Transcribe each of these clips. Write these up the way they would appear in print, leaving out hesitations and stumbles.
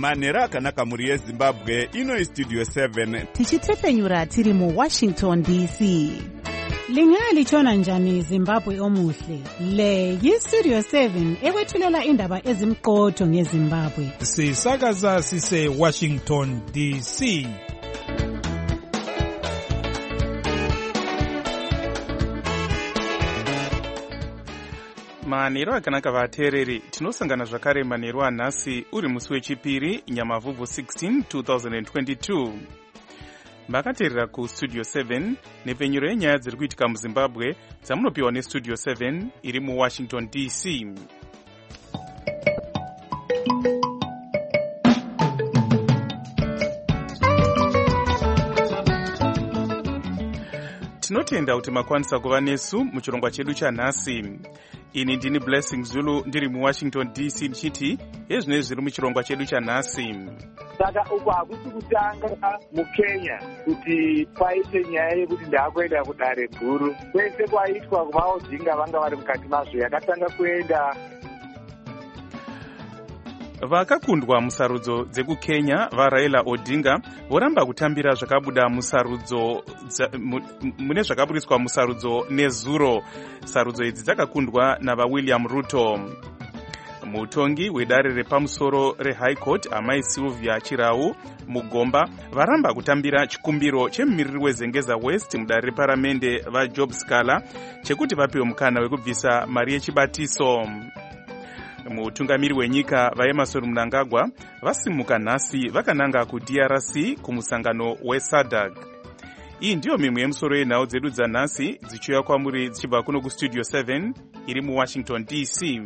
manhero akanaka mhuri yezimbabwe. Ino istudio 7 tichitefenyura tiri muWashington DC. Lingalitshona njani Zimbabwe omuhle? Le yiStudio 7 ekwethulela indaba ezimqotho ngeZimbabwe. Sisakaza sise Washington DC. Manhero akanaka vateereri, tinosangana zvakare manhero anhasi uri musi wechipiri Nyamavhuvhu 16 2022. Makateerera kuStudio 7 nepfenyuro yenyaya dziri kuitika muZimbabwe dzamunopiwa neStudio 7 iri muWashington DC. Tinotenda kuti makwanisa kuva nesu muchirongwa chedu chanhasi. Ini ndini Blessing Zulu ndiri muWashington DC ndichiti ezvinezvi zviri muchirongwa chedu chanhasi. Saka uku hakusi kutanga muKenya kuti paite nyaya yekuti ndaakuenda kudare guru. Kwese kwaitwa kuvaodhinga vanga vari mukati mazvo yakatanga kuenda. Vakakundwa musarudzo dzekuKenya vaRaila Odinga voramba kutambira zvakabuda musarudzo mune zvakaburiswa musarudzo nezuro. Sarudzo idzi dzakakundwa navaWilliam Ruto. Mutongi wedare repamusoro reHigh Court Amai Sylvia Chirau Mugomba varamba kutambira chikumbiro chemumiriri weZengeza West mudare reparamende vaJob Scala chekuti vapiwe mukana wekubvisa mari yechibatiso. Mutungamiri wenyika vaEmmerson Mnangagwa vasimuka nhasi vakananga kuDRC kumusangano weSADC. Iyi ndiyo mimwe yemusoro yenhau dzedu dzanhasi dzichiuya kwamuri dzichibva kuno kuStudio 7 iri muWashington DC.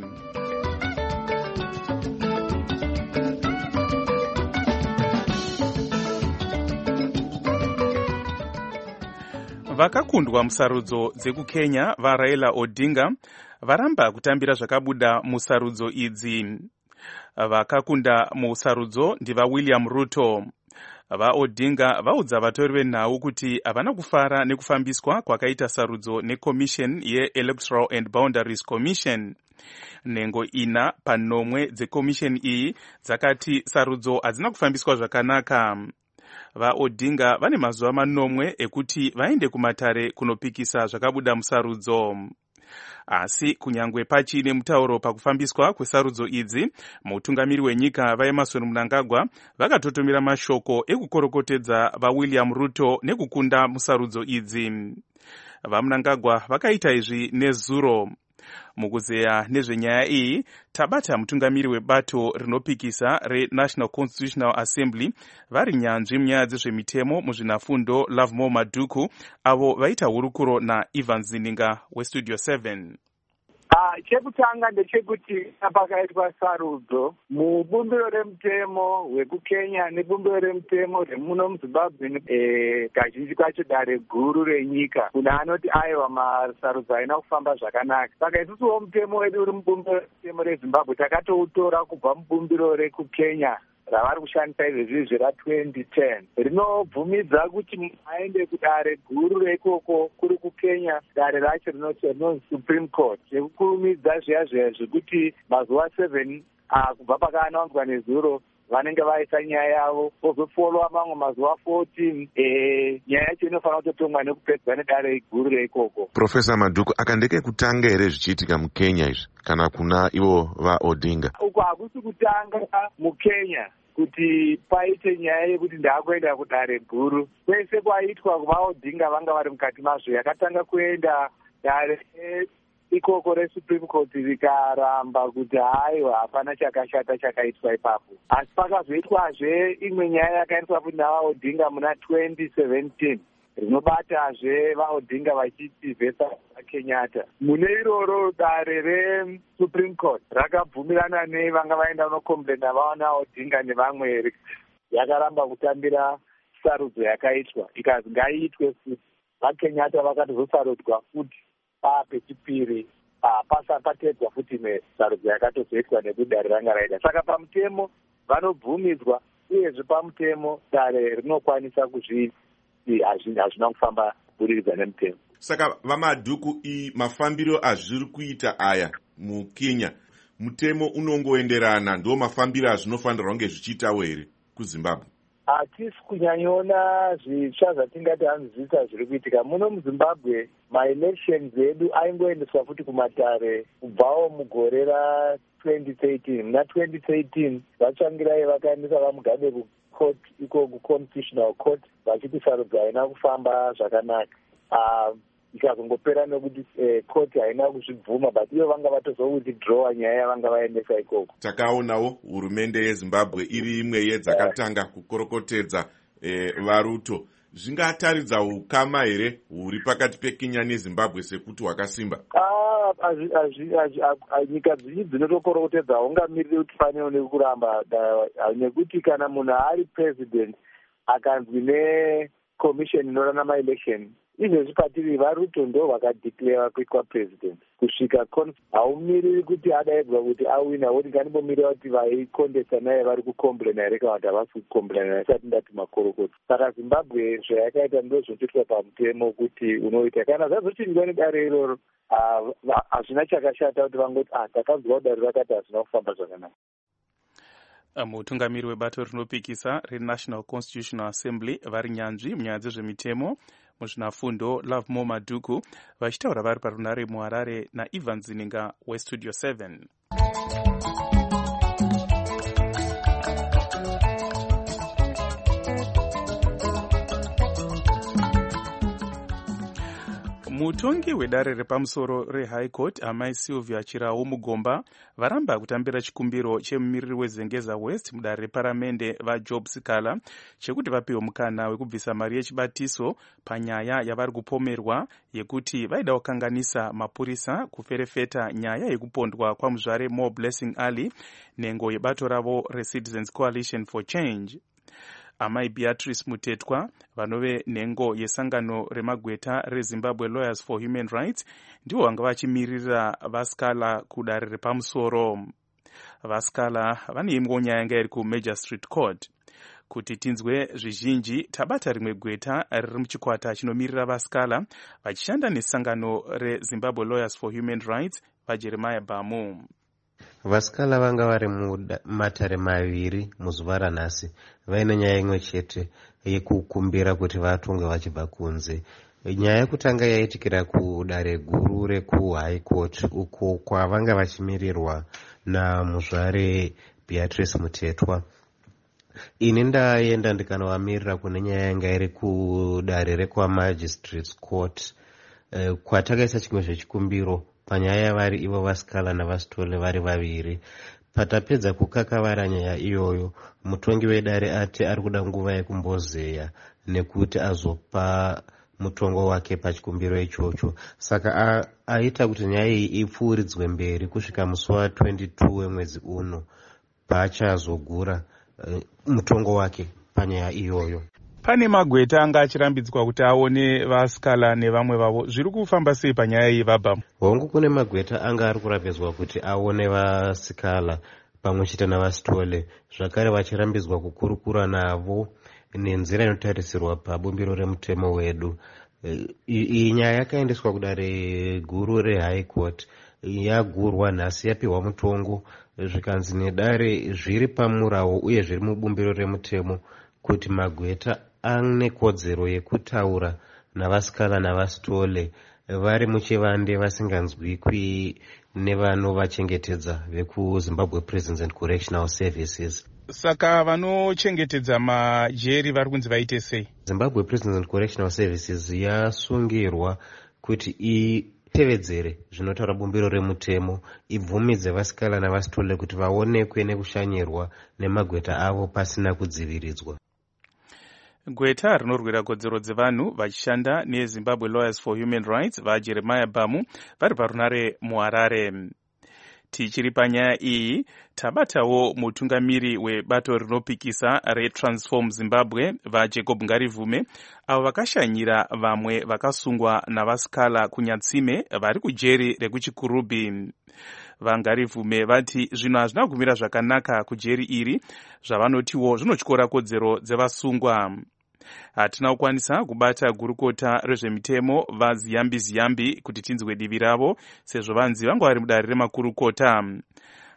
Vakakundwa musarudzo dzekuKenya vaRaila Odinga varamba kutambira zvakabuda musarudzo idzi. Vakakunda musarudzo ndivaWilliam Ruto. VaOdinga vaudza vatori venhau kuti havana kufara nekufambiswa kwakaita sarudzo neCommission yeElectoral and Boundaries Commission. Nhengo 4 panomwe dzeCommission iyi dzakati sarudzo hadzina kufambiswa zvakanaka. VaOdinga vane mazuva 9 ekuti vaende kumatare kunopikisa zvakabuda musarudzo. Asi kunyangwe pachine mutauro pakufambiswa kwesarudzo idzi, mutungamiri wenyika vaEmmerson Mnangagwa vakatotomira mashoko ekukorokotedza vaWilliam Ruto nekukunda musarudzo idzi. VaMnangagwa vakaita izvi nezuro. Mukuzeya nezvenyaya iyi, tabata mutungamiri webato rinopikisa reNational Constitutional Assembly vari nyanzvi munyaya dzezvemitemo muzvinafundo Lovemore Maduku avo vaita hurukuro naIvan Zininga weStudio 7. Chekutanga ndechekuti pakaitwa sarudzo mubumbiro remutemo hwekuKenya nebumbiro remutemo remuno muZimbabwe kazhinji kacho dare guru renyika kuna anoti aiwa masarudzo aina kufamba zvakanaka. Saka isusuwo mutemo wedu uri mubumbiro remutemo reZimbabwe takatoutora kubva mubumbiro rekuKenya ravari kushandisa izvezvi ra2010 rinobvumidza kuti munhu aende kudare guru reikoko kuri kuKenya. Dare racho rinonzi Supreme Court rekukurumidza zviya zvekuti mazuva 7 kubva pakaanaudzwa nezuro vanenge vaisa nyaya yavo vozofolowa mamwe mazuva 14 nyaya yacho inofanira kutotongwa nekupedzwa nedare guru reikoko. Profesa Maduku, akandeke kutanga here zvichiitika muKenya izvi kana kuna ivo vaOdinga? Uku hakusi kutanga muKenya kuti paite nyaya yekuti ndaakuenda kudare guru. Kwese kwaitwa kuvaOdinga vanga vari mukati mazvo yakatanga kuenda dare ikoko reSupreme Court rikaramba kuti haiwa hapana chakashata chakaitwa ipapo. Asi pakazoitwazve imwe nyaya yakaitwa kuti navaOdinga muna 2017 rinobatazve vaOdinga vachiti vhesa Kenyatta. Mune iroro dare reSupreme Court rakabvumirana nevanga vaenda kunokomplena vaona Odinga nevamwe yakaramba kutambira sarudzo yakaitwa ikazi ngaiitwe futi. VaKenyatta vakatozosarudzwa futi pechipiri pasapatedzwa futi nesarudzo yakatozoitwa nekuti dare ranga raida. Saka pamutemo vanobvumidzwa uyezve pamutemo dare rinokwanisa kuzviti hazvina kufamba kuburikidza nemutemo. Saka vaMaduku mafambiro azviri kuita aya muKenya mutemo unongoenderana, ndo mafambiro azvinofanirwa kunge zvichiitawo here kuzimbabwe? Hatisi kunyanyoona zvitsva zvatingati hanzvisa zviri kuitika muno muzimbabwe. Maelections edu aingoendeswa futi kumatare kubvawo mugore ra2013. muna 2013 vatsvangirai vakaendesa vamugabe kucourt, iko kuconstitutional court, vachiti sarudzo haina kufamba zvakanaka. Ikazongopera nekuti court haina kuzvibvuma, but ivo vanga vatozowithdrawa nyaya yavanga vaendesa ikoko. Takaonawo hurumende yeZimbabwe iri imwe yedzakatanga kukorokotedza varuto. Zvingataridza ukama here huri pakati peKenya neZimbabwe sekuti hwakasimba? Nyika dzizhinji dzinotokorokotedza haungamiriri kuti fanire nekuramba, nekuti kana munhu ari president akanzwi necommission inorana maelection, izvezvi patiri varuto ndo vakadeclare kuitwa president kusvika haumiriri kuti adaedzwa kuti awina, woti nganimbomirira kuti vaikondesa naye vari kukomplaina here kana kuti havasi kukomplaina naye, sati ndati makorokota. Saka Zimbabwe zvayakaita ndo zvinotoitwa pamutemo kuti unoita. Kana zvazochinjwa nedare iroro hazvina chakashata kuti vangoti takanzwa dare rakati hazvina kufamba zvakanaka. Mutungamiri webato rinopikisa reNational Constitutional Assembly vari nyanzvi munyaya dzezvemitemo muzvinafundo Lovemore Madhuku vachitaura vari parunare muHarare naIvan Zininga weStudio 7. Mutongi wedare repamusoro reHigh Court amai Sylvia Chirau Mugomba varamba kutambira chikumbiro chemumiriri weZengeza West mudare reparamende vaJob Sikala chekuti vapiwe mukana wekubvisa mari yechibatiso panyaya yavari kupomerwa yekuti vaida kukanganisa mapurisa kuferefeta nyaya yekupondwa kwamuzvare More Blessing Ali nengo yebato ravo reCitizens Coalition for Change. Amai Beatrice Mutetwa vanove nengo yesangano remagweta reZimbabwe Lawyers for Human Rights ndivo vanga vachimirira Vaskala kudare repamusoro. Vaskala vane imwe nyaya yanga iri kuMagistrate Court. Kuti tinzwe zvizhinji tabata rimwe gweta riri muchikwata chinomirira Vaskala vachishanda nesangano reZimbabwe Lawyers for Human Rights vaJeremiah Bamu. Vaskala vanga vari mumatare maviri muzuva ranhasi vaine nyaya imwe chete yekukumbira kuti vatongwe vachibva kunze. Nyaya yekutanga yaitikira kudare guru rekuHigh Court uko kwavanga vachimirirwa namuzvare Beatrice Mutetwa. Ini ndaenda ndikanovamirira kune nyaya yanga iri kudare rekwaMagistrates Court kwatakaisa chimwe zvechikumbiro panyaya yavari ivo Vaskala naVastole vari vaviri. Patapedza kukakavara nyaya iyoyo, mutongi wedare ati ari kuda nguva yekumbozeya nekuti azopa mutongo wake pachikumbiro ichocho. Saka aita kuti nyaya iyi ipfuuridzwe mberi kusvika musi wa22 wemwedzi uno paachazogura mutongo wake panyaya iyoyo. Pane magweta anga achirambidzwa kuti aone Vaskala nevamwe vavo. Zviri kufamba sei panyaya iyi vabva? Hongu kune magweta anga ari kurambidzwa kuti aone Vaskala pamwe chete naVastole, zvakare vachirambidzwa kukurukura navo nenzira inotarisirwa pabumbiro remutemo wedu. Iyi nyaya yakaendeswa kudare guru reHigh Court, yagurwa nhasi yapiwa mutongo, zvikanzi nedare zviri pamurawo uye zviri mubumbiro remutemo kuti magweta ane kodzero yekutaura naVaskala naVastole vari muchivande vasinganzwikwi nevanovachengetedza vekuZimbabwe Prisons and Correctional Services. Saka vanochengetedza majeri vari kunzi vaite sei? Zimbabwe Prisons and Correctional Services yasungirwa kuti itevedzere zvinotaura bumbiro remutemo, ibvumidze Vaskala naVastole kuti vaonekwe nekushanyirwa nemagweta avo pasina kudziviridzwa. Gweta rinorwira kodzero dzevanhu vachishanda neZimbabwe Lawyers for Human Rights vaJeremiah Bamu vari parunare muHarare. Tichiri panyaya iyi tabatawo mutungamiri webato rinopikisa reTransform Zimbabwe vaJacob Ngarivume avo vakashanyira vamwe vakasungwa naVaskala kunyatsime vari kujeri rekuchikurubhi. VaNgarivume vati zvinhu hazvina kumira zvakanaka kujeri iri zvavanotiwo zvinotyora kodzero dzevasungwa. Hatina kukwanisa kubata gurukota rezvemitemo vaZiyambi kuti tinzwe divi ravo sezvo vanzi vanga vari mudare remakurukota.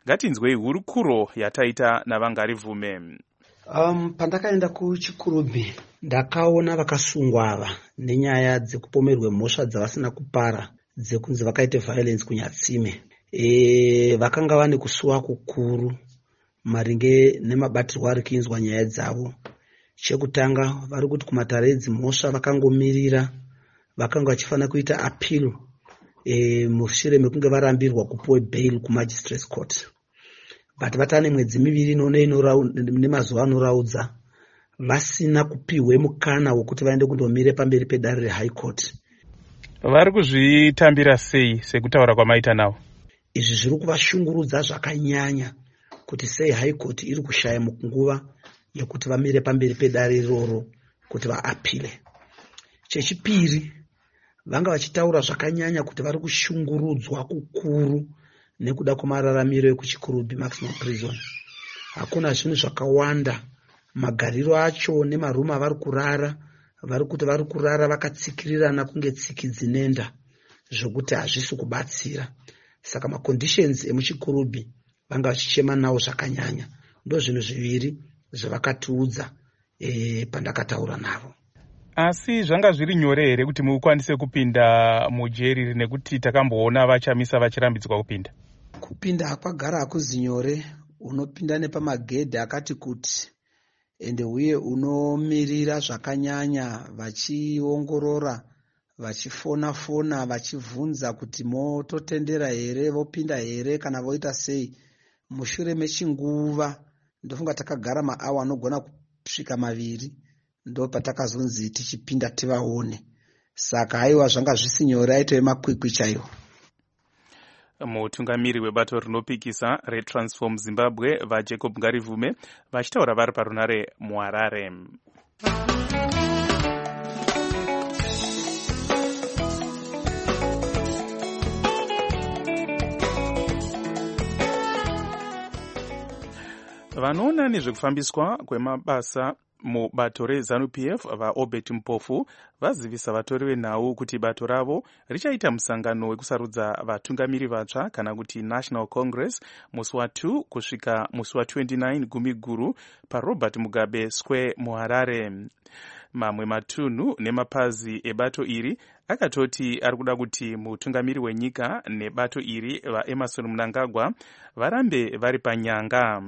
ngatinzwei hurukuro yataita navangarivume. Pandakaenda kuchikurubhi ndakaona vakasungwa ava nenyaya dzekupomerwe mhosva dzavasina kupara dzekunzi vakaite violence kunyatsime. Vakanga vane kusuwa kukuru maringe nemabatirwo ari kuinzwa nyaya dzavo. Chekutanga vari kuti kumatare edzimhosva vakangomirira, vakanga vachifanira kuita appeal mushure mekunge varambirwa kupuwe bail kumagistrates court. But vatane mwedzi miviri nemazuva anoraudza vasina kupiwe mukana wekuti vaende kundomire pamberi pedare rehigh court. Vari kuzvitambira sei sekutaura kwamaita navo? Izvi zviri kuvashungurudza zvakanyanya kuti sei high court iri kushaya mukunguva yekuti vamire pamberi pedare iroro kuti vaapile. Chechipiri, vanga vachitaura zvakanyanya kuti vari kushungurudzwa kukuru nekuda kwamararamiro ekuchikurubhi maximum prison. Hakuna zvinhu zvakawanda, magariro acho nemarumu avari kurara, vari kuti vari kurara vakatsikirirana kunge tsiki dzinenda, zvokuti hazvisi kubatsira. Saka maconditions emuchikurubhi vanga vachichema nawo zvakanyanya. Ndo zvinhu zviviri zvavakatiudza pandakataura navo. Asi zvanga zviri nyore here kuti mukwanise kupinda mujeri nekuti takamboona vachamisa vachirambidzwa kupinda? Kupinda hakwagara hakuzi nyore. Unopinda nepamagedhi akati kuti, ende uye unomirira zvakanyanya vachiongorora, vachifona-fona, vachivhunza kuti mototendera here, vopinda here kana voita sei. Mushure mechinguva ndofunga takagara maawa anogona kusvika 2 ndo patakazonzi tichipinda tivaone. Saka haiwa zvanga zvisi nyore, aitove makwikwi chaiwo. Mutungamiri webato rinopikisa reTransform Zimbabwe vaJacob Ngarivume vachitaura vari parunare muHarare. Vanoona nezvekufambiswa kwemabasa mubato reZANU-PF vaObert Mpofu vazivisa vatori venhau kuti bato ravo richaita musangano wekusarudza vatungamiri vatsva kana kuti National Congress musi wa2 kusvika musi wa29 Gumiguru paRobert Mugabe Square muHarare. Mamwe matunhu nemapazi ebato iri akatoti ari kuda kuti mutungamiri wenyika nebato iri vaEmmerson Mnangagwa varambe vari panyanga.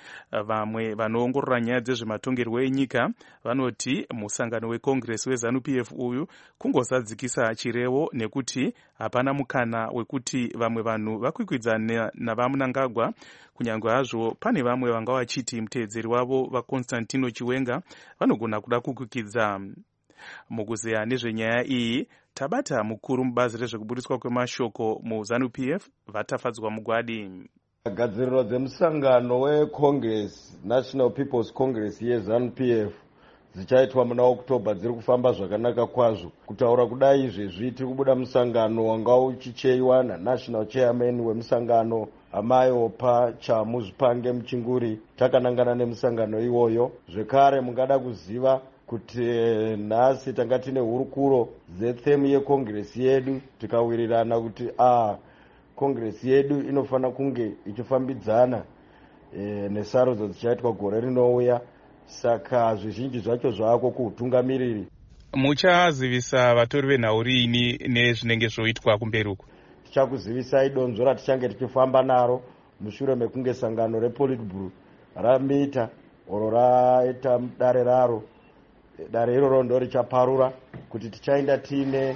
Vamwe vanoongorora nyaya dzezvematongerwo enyika vanoti musangano weCongress weZANU-PF uyu kungozadzikisa chirevo nekuti hapana mukana wekuti vamwe vanhu vakwikwidzana navaMnangagwa, kunyange hazvo pane vamwe vanga vachiti muteedzeri wavo vaConstantino Chiwenga vanogona kuda kukwikidza. Mukuzeya nezvenyaya iyi tabata mukuru mubazi rezvekuburiswa kwemashoko muZANU-PF vatafadzwa mugwadi. Gadziriro dzemusangano weCongress, National People's Congress yeZANU-PF dzichaitwa muna Oktoba dziri kufamba zvakanaka kwazvo. Kutaura kudai izvezvi tiri kubuda musangano wanga uchicheiwa naNational Chairman wemusangano Amayopa Chamuzvipange Muchinguri. Takanangana nemusangano iwoyo. Zvekare mungada kuziva kuti nhasi tanga tine hurukuro dzethemu yeCongress yedu tikawirirana kuti Congress yedu inofana kunge ichifambidzana nesarudzo dzichaitwa gore rinouya. Saka zvizhinji zvacho zvako kuutungamiriri. Muchazivisa vatori venhau riini nezvinenge zvoitwa kumberi uko? Tichakuzivisai donzvo ratichange tichifamba naro mushure mekunge sangano rePolitburo ramita oro raita dare raro. Dare iroro ndo richaparura kuti tichaenda tine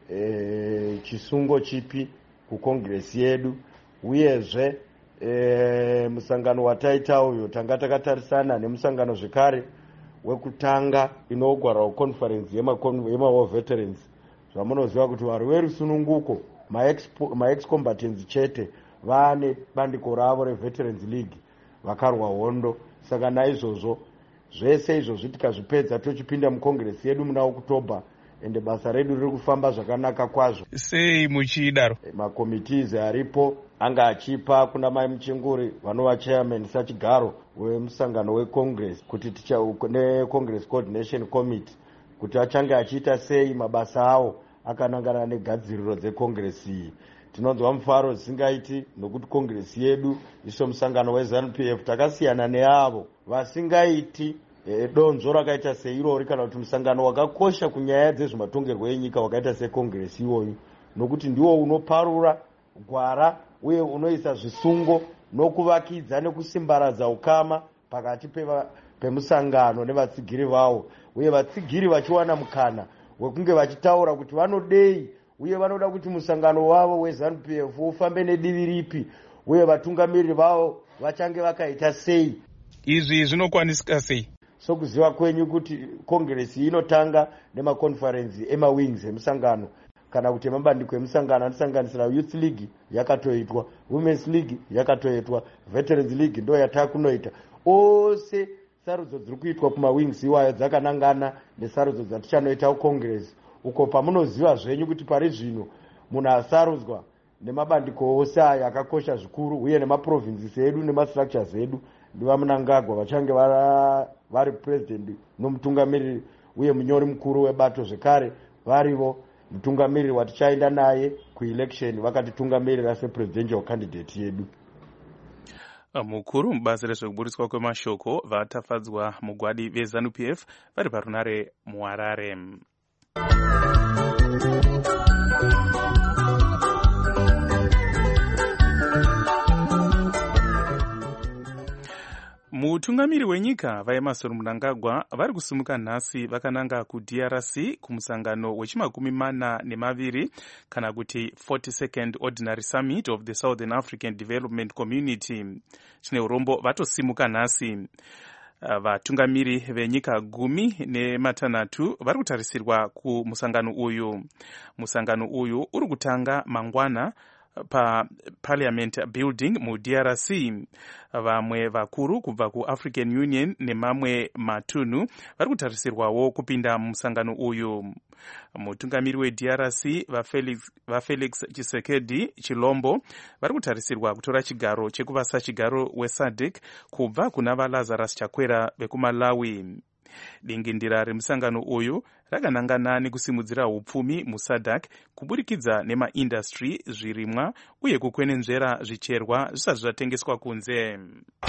chisungo chipi kuCongress yedu. Uyezve musangano wataita uyo tanga takatarisana nemusangano zvekare wekutanga inogwara conference yema veterans. Zvamunoziva kuti vari verusununguko ma-ex-combatants chete vane bandiko ravo reVeterans League vakarwa hondo. Saka naizvozvo zvese izvozvi tikazvipedza tochipinda muCongress yedu muna Oktoba, ende basa redu riri kufamba zvakanaka kwazvo. Sei muchidaro? Makomitizi aripo anga achipa kuna Mai Muchinguri vanova chairman sachigaro wemusangano weCongress kuti neCongress Coordination Committee kuti achange achiita sei mabasa awo akanangana negadziriro dzeCongress iyi. tinonzwa mufaro zisingaiti nokuti kongresi yedu iso musangano weZANU-PF takasiyana neavo vasingaiti donzvo rakaita seirori kana kuti musangano wakakosha kunyaya dzezvematongerwo enyika wakaita sekongresi iwoyu, nokuti ndiwo unoparura gwara uye unoisa zvisungo nokuvakidza nekusimbaradza ukama pakati pemusangano nevatsigiri vavo, uye vatsigiri vachiwana mukana wekunge vachitaura kuti vanodei uye vanoda kuti musangano wavo weZANU-PF ufambe nedivi ripi uye vatungamiriri vavo vachange vakaita sei. Izvi zvinokwanisika sei? Sokuziva kwenyu kuti kongresi inotanga nemakonferensi emawings emusangano kana kuti mabandiko emusangano anosanganisira Youth League yakatoitwa, Women's League yakatoitwa, Veterans League ndo yatakunoita. Ose sarudzo dziri kuitwa kumawings iwayo dzakanangana nesarudzo dzatichanoita kukongresi, uko pamunoziva zvenyu kuti pari zvino munhu asarudzwa nemabandiko ose aya akakosha zvikuru uye nemaprovinces edu nemastructures edu ndivamunangagwa vachange vari president nomutungamiriri uye munyori mukuru webato zvekare varivo mutungamiriri watichaenda naye kuelection vakatitungamirira sepresidential candidate yedu. Mukuru mubazi rezvekuburiswa kwemashoko vatafadzwa mugwadi veZANU-PF vari parunare muHarare. Mutungamiri wenyika vaEmmerson Mnangagwa vari kusimuka nhasi vakananga kuDRC kumusangano wechi42 kana kuti 42nd Ordinary Summit of the Southern African Development Community. Chine urombo vatosimuka nhasi. Vatungamiri venyika 16 vari kutarisirwa kumusangano uyu. Musangano uyu uri kutanga mangwana pa Parliament Building mu DRC. Vamwe vakuru kubva ku African Union nemamwe matunhu vari kutarisirwawo kupinda musangano uyu. Mutungamiri weDRC vaFelix Tshisekedi Chilombo vari kutarisirwa kutora chigaro chekuvasa chigaro weSADC kubva kuna vaLazarus Chakwera vekuMalawi. Dingindira remusangano uyu rakanangana nekusimudzira upfumi muSADC kuburikidza nemaindustry, zvirimwa uye kukwenenzvera zvicherwa zvisati zvatengeswa kunze.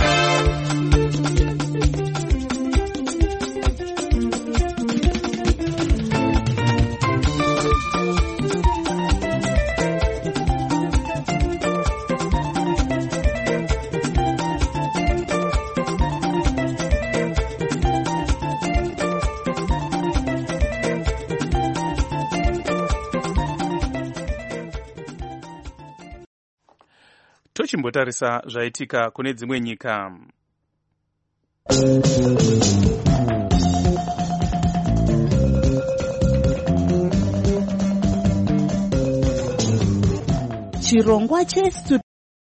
Tochimbotarisa zvaitika kune dzimwe nyika. Chirongwa chestudio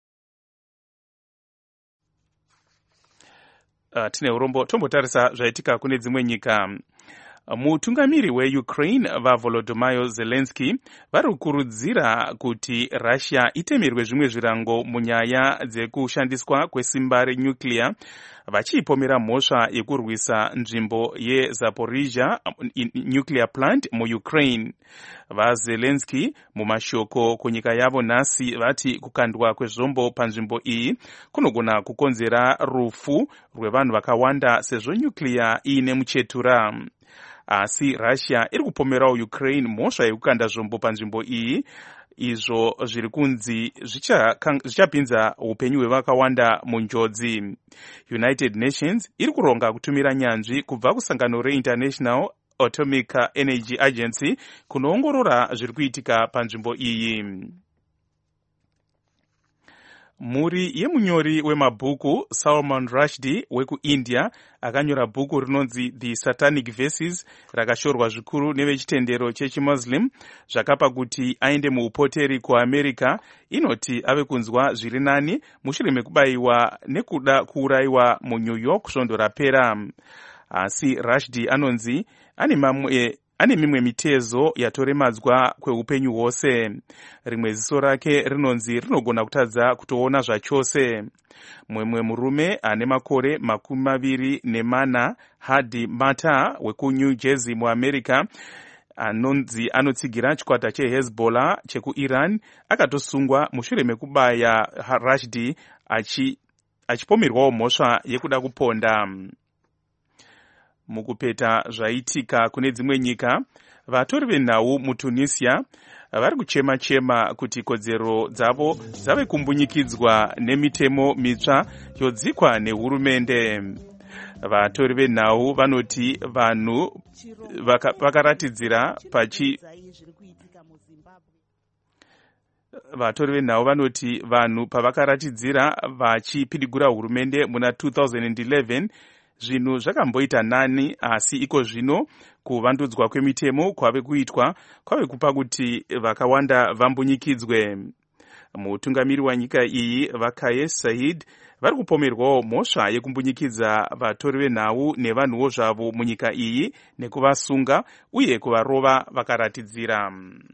tine urombo tombotarisa zvaitika kune dzimwe nyika. Mutungamiri weUkraine vaVolodymyr Zelensky vari kukurudzira kuti Russia itemerwe zvimwe zvirango munyaya dzekushandiswa kwesimba renyuclear, vachipomera mhosva yekurwisa nzvimbo yeZaporizhia nuclear plant muUkraine. VaZelensky mumashoko kunyika yavo nhasi vati kukandwa kwezvombo panzvimbo iyi kunogona kukonzera rufu rwevanhu vakawanda sezvo nyuclear iine muchetura. Asi Russia iri kupomerawo Ukraine mhosva yekukanda zvombo panzvimbo iyi, izvo zviri kunzi zvichapinza upenyu hwevakawanda munjodzi. United Nations iri kuronga kutumira nyanzvi kubva kusangano reInternational Atomic Energy Agency kunoongorora zviri kuitika panzvimbo iyi. Mhuri yemunyori wemabhuku Salman Rushdie wekuIndia akanyora bhuku rinonzi The Satanic Verses rakashorwa zvikuru nevechitendero chechimuslim zvakapa kuti aende muupoteri kuAmerica. Inoti ave kunzwa zviri nani mushure mekubayiwa nekuda kuurayiwa muNew York svondo rapera. Asi Rushdie anonzi ane mimwe mitezo yatoremadzwa kweupenyu hwose. Rimwe ziso rake rinonzi rinogona kutadza kutoona zvachose. Mumwe murume ane makore 24, Hadi Matar wekuNew Jersey muAmerica anonzi anotsigira chikwata cheHezbollah chekuIran akatosungwa mushure mekubaya Rushdie achipomerwawo mhosva yekuda kuponda. Mukupeta zvaitika kune dzimwe nyika, vatori venhau muTunisia vari kuchema-chema kuti kodzero dzavo dzave kumbunyikidzwa nemitemo mitsva yodzikwa nehurumende. Vatori venhau vanoti vanhu vakaratidzira pavakaratidzira vachipidigura hurumende muna 2011 zvinhu zvakamboita nani, asi iko zvino kuvandudzwa kwemitemo kwave kuitwa kwave kupa kuti vakawanda vambunyikidzwe. Mutungamiri wa nyika iyi Kais Saied vari kupomerwawo mhosva yekumbunyikidza vatori venhau nevanhuwo zvavo munyika iyi nekuvasunga uye kuvarova vakaratidzira.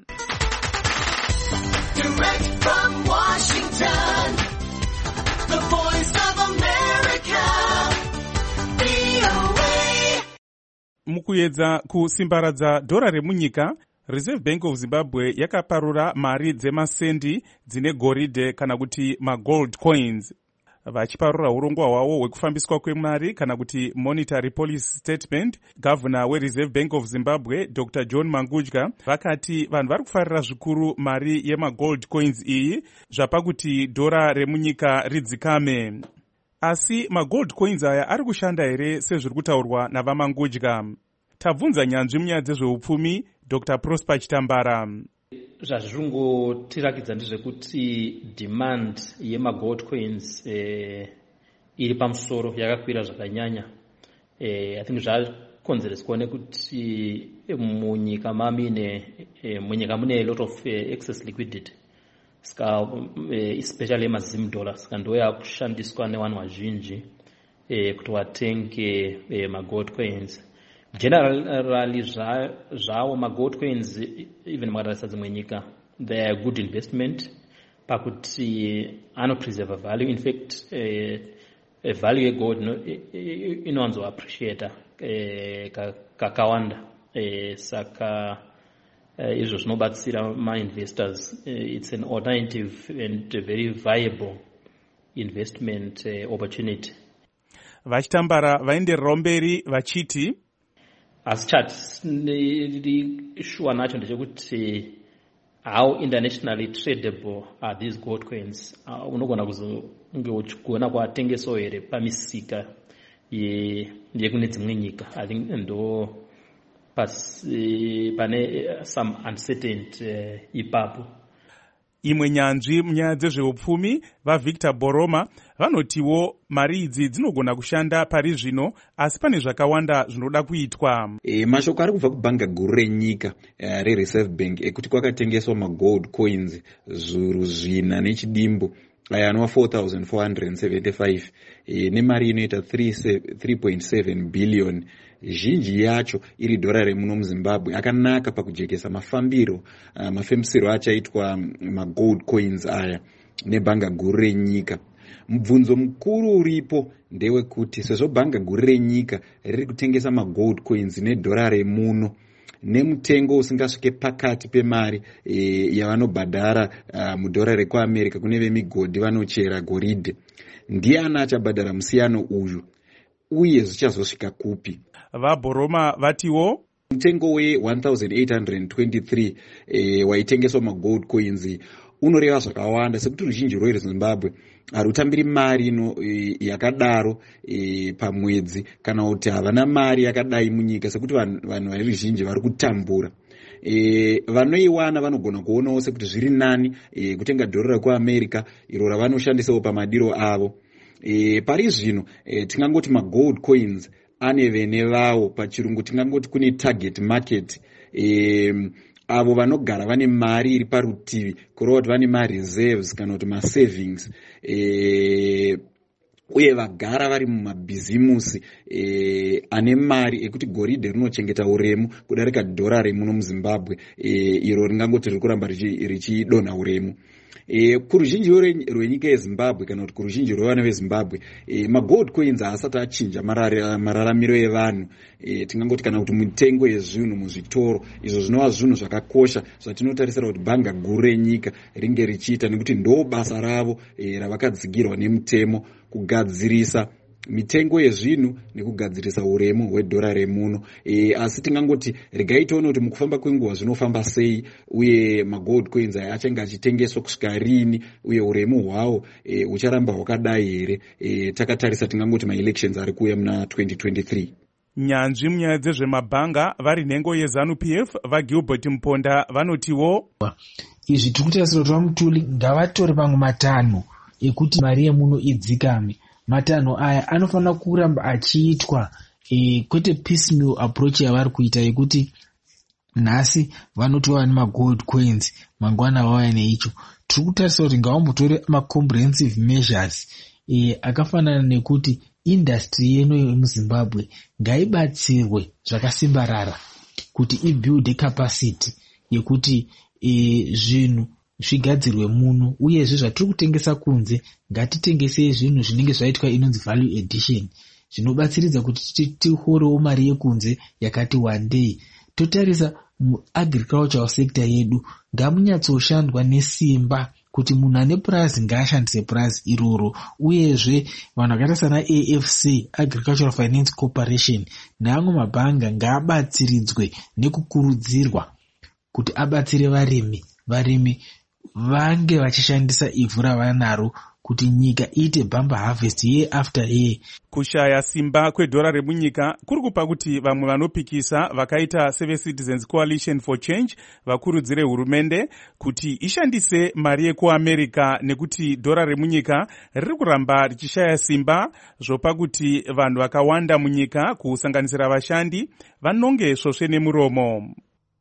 Mukuedza kusimbaradza dhora remunyika, Reserve Bank of Zimbabwe yakaparura mari dzemasendi dzine goridhe kana kuti magold coins. Vachiparura urongwa hwavo hwekufambiswa kwemari kana kuti monetary policy statement, Governor weReserve Bank of Zimbabwe Dr. John Mangudya vakati vanhu vari kufarira zvikuru mari yemagold coins iyi zvapakuti dhora remunyika ridzikame. Asi magold coins aya ari kushanda here sezviri kutaurwa navaMangudya? Tabvunza nyanzvi munyaya dzezveupfumi Dr. Prosper Chitambara. Zvazvirongotirakidza ndezvekuti demand yemagold coins iri pamusoro, yakakwira zvakanyanya. I think zvakonzereswa nekuti munyika mune a lot of excess liquidity, especially emaZim dollar, saka ndo yakushandiswa nevanhu vazhinji kuti vatenge magold coins. Generally zvawo magold coins, even makatarisa dzimwe nyika, they are good investment pakuti anopreserve value. In fact, value yegold inowanzo appreciate kakawanda, saka izvo zvinobatsira ma-investors. It's an alternative and a very viable investment opportunity. Vachitambara vaendererawo mberi vachiti asi chati shuwa nacho ndechekuti how internationally tradable are these gold coins. Unogona kuzonge uchigona kuatengesawo here pamisika yekune dzimwe nyika. I think ndo pane some uncertainty ipapo. Imwe nyanzvi munyaya dzezveupfumi vaVictor Boroma vanotiwo mari idzi dzinogona kushanda pari zvino, asi pane zvakawanda zvinoda kuitwa. Mashoko ari kubva kubhanga guru renyika reReserve Bank ekuti kwakatengeswa magold coins zviuru 4 nechidimbu aya anova 4,475 nemari inoita 3.7 billion. Zhinji yacho iri dhora remuno muZimbabwe akanaka pakujekesa mafambisiro achaitwa magold coins aya nebhanga guru renyika. Mubvunzo mukuru uripo ndewekuti sezvo bhanga guru renyika riri kutengesa magold coins nedhora remuno nemutengo usingasvike pakati pemari yavanobhadhara mudhora rekuAmerica kune vemigodhi vanochera goridhe, ndiani achabhadhara musiyano uyu uye zvichazosvika kupi? VaBoroma vatiwo mutengo we$1,823 waitengeswa magold coins unoreva zvakawanda, sekuti ruzhinji rweZimbabwe harutambiri mari yakadaro pamwedzi, kana kuti havana mari yakadai munyika, sekuti vanhu vari ruzhinji vari kutambura. Vanoiwana vanogona kuonawo sekuti zviri nani kutenga dhora rekuAmerica iro ravanoshandisawo pamadiro avo. Pari zvino tingangoti magold coins ane vene vavo, pachirungu tingangoti kune target market, avo vanogara vane mari iri parutivi kureva kuti vane mareserves kana kuti masavings, uye vagara vari mumabhizimusi ane mari ekuti goridhe rinochengeta uremu kudarika dhora remuno muZimbabwe iro ringangoti riri kuramba richidonha uremu. kuruzhinji rwenyika yezimbabwe kana kuti kuruzhinji rwevana vezimbabwe magold coins haasati achinja mararamiro evanhu. Tingangoti kana kuti mitengo yezvinhu muzvitoro, izvo zvinova zvinhu zvakakosha zvatinotarisira kuti bhanga guru renyika ringe richiita, nekuti ndo basa ravo ravakadzigirwa nemutemo, kugadzirisa mitengo yezvinhu nekugadzirisa uremu hwedhora remuno. Asi tingangoti regai tione kuti mukufamba kwenguva zvinofamba sei, uye magold coins aya achange achitengeswa kusvika rini, uye uremu hwawo hucharamba hwakadai here. Takatarisa tingangoti maelections ari kuuya muna 2023. Nyanzvi munyaya dzezvemabhanga vari nhengo yeZANU-PF vaGilbert Mponda vanotiwo izvi tiri kutarisira kuti vaMutuli ngavatore pamwe matanho ekuti mari yemuno idzikame. Matanho aya anofanira kuramba achiitwa, kwete piecemeal approach yavari kuita yekuti nhasi vanotova nemagold coins mangwana vauya neicho. Tiri kutarisira kuti ngavambotore macomprehensive measures akafanana nekuti industry yeno yemuZimbabwe ngaibatsirwe zvakasimbarara kuti ibuild capacity yekuti zvinhu zvigadzirwe muno, uyezve zvatiri kutengesa kunze ngatitengesei zvinhu zvinenge zvaitwa inonzi value addition, zvinobatsiridza kuti tihorewo mari yekunze yakati wandei. Totarisa muagricultural sector yedu ngamunyatsoshandwa nesimba kuti munhu ane purazi ngaashandise purazi iroro, uyezve vanhu vakaita sana AFC, Agricultural Finance Corporation, neamwe mabhanga ngaabatsiridzwe nekukurudzirwa kuti abatsire varimi vange vachishandisa ivhu ravanaro kuti nyika iite bumper harvest year after year. Kushaya simba kwedhora remunyika kuri kupa kuti vamwe vanopikisa vakaita seveCitizens Coalition for Change vakurudzire hurumende kuti ishandise mari yekuAmerica, nekuti dhora remunyika riri kuramba richishaya simba zvopa kuti vanhu vakawanda munyika kusanganisira vashandi vanonge svosve nemuromo.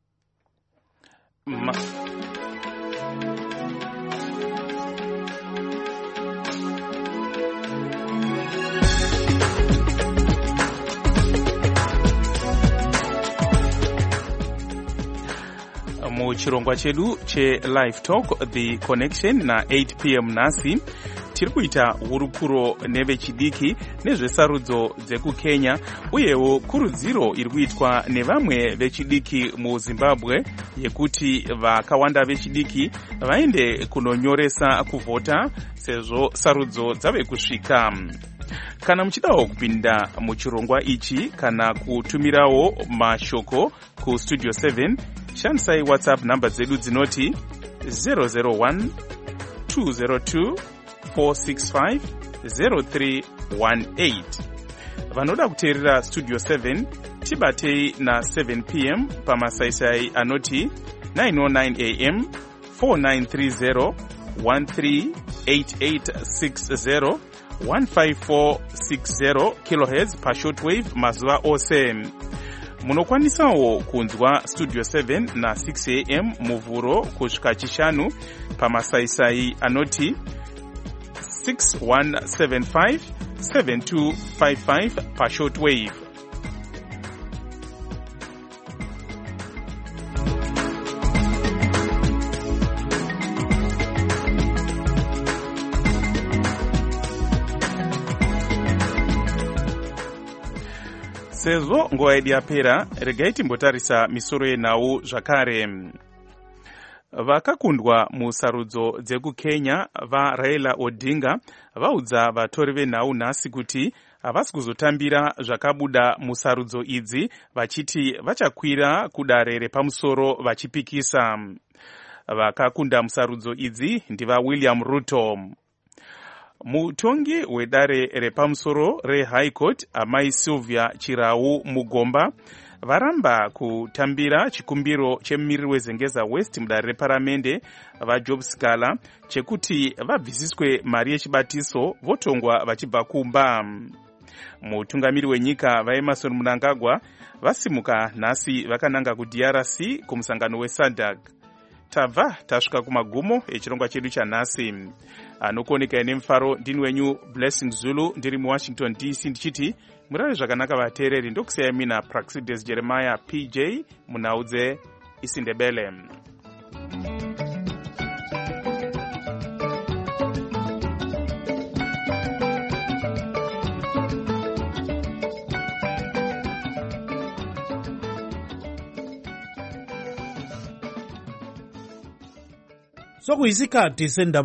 Muchirongwa chedu che-Live Talk The Connection na 8 p.m. nasi tiri kuita hurukuro nevechidiki nezvesarudzo dzekukenya, uyewo kurudziro iri kuitwa nevamwe vechidiki muZimbabwe yekuti vakawanda vechidiki vaende kunonyoresa kuvhota sezvo sarudzo dzave kusvika. Kana muchidawo kupinda muchirongwa ichi kana kutumirawo mashoko ku Studio 7, shandisai WhatsApp namba dzedu dzinoti 001 202 465 0318. Vanoda kuteerera Studio 7 tibatei na 7 p.m. pamasaisai anoti 909 am 4930 138860 15460 kHz pashortwave mazuva ose. Munokwanisawo kunzwa Studio 7 na 6 am muvhuro kusvika chishanu pamasaisai anoti 6175 7255 pashortwave. Sezvo nguva yedu yapera, regai timbotarisa misoro yenhau zvakare. Vakakundwa musarudzo dzekukenya vaRaila Odinga vaudza vatori venhau nhasi kuti havasi kuzotambira zvakabuda musarudzo idzi, vachiti vachakwira kudare repamusoro vachipikisa. Vakakunda musarudzo idzi ndiva William Ruto. Mutongi wedare repamusoro reHigh Court amai Sylvia Chirau Mugomba varamba kutambira chikumbiro chemumiriri weZengeza West mudare reparamende vaJob Sikala chekuti vabvisiswe mari yechibatiso votongwa vachibva kumba. Mutungamiri wenyika vaEmmerson Mnangagwa vasimuka nhasi vakananga kuDRC kumusangano weSADC. Tabva tasvika kumagumo echirongwa chedu chanhasi. Anokoneka nemufaro ndini wenyu Blessing Zulu ndiri muWashington DC ndichiti murare zvakanaka vateereri, ndokusiyai mina Praxides Jeremiah PJ munhau dzeIsindebele. sokuyisikhathi sendaba